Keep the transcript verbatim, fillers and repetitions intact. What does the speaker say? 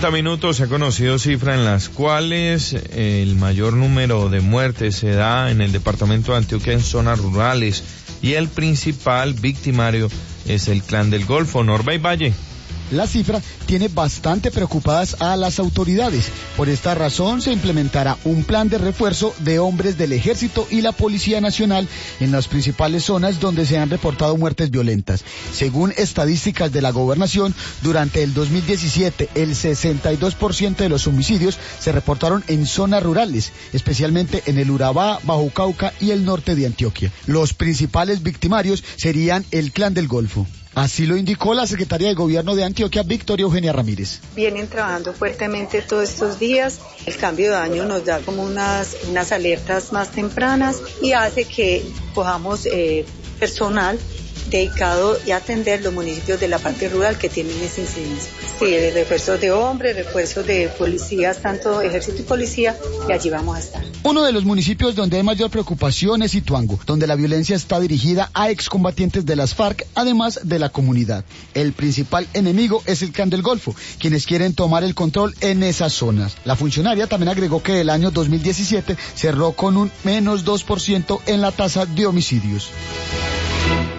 treinta minutos se ha conocido cifras en las cuales el mayor número de muertes se da en el departamento de Antioquia en zonas rurales y el principal victimario es el Clan del Golfo. Norbey Valle. La cifra tiene bastante preocupadas a las autoridades. Por esta razón se implementará un plan de refuerzo de hombres del Ejército y la Policía Nacional en las principales zonas donde se han reportado muertes violentas. Según estadísticas de la Gobernación, durante el dos mil diecisiete el sesenta y dos por ciento de los homicidios se reportaron en zonas rurales, especialmente en el Urabá, Bajo Cauca y el norte de Antioquia. Los principales victimarios serían el Clan del Golfo. Así lo indicó la secretaria de Gobierno de Antioquia, Victoria Eugenia Ramírez. Vienen trabajando fuertemente todos estos días. El cambio de año nos da como unas, unas alertas más tempranas y hace que cojamos eh, personal dedicado y atender los municipios de la parte rural que tienen esa incidencia. Sí, refuerzos de hombres, refuerzos de policías, tanto ejército y policía, y allí vamos a estar. Uno de los municipios donde hay mayor preocupación es Ituango, donde la violencia está dirigida a excombatientes de las FARC, además de la comunidad. El principal enemigo es el Clan del Golfo, quienes quieren tomar el control en esas zonas. La funcionaria también agregó que el año dos mil diecisiete cerró con un menos dos por ciento en la tasa de homicidios.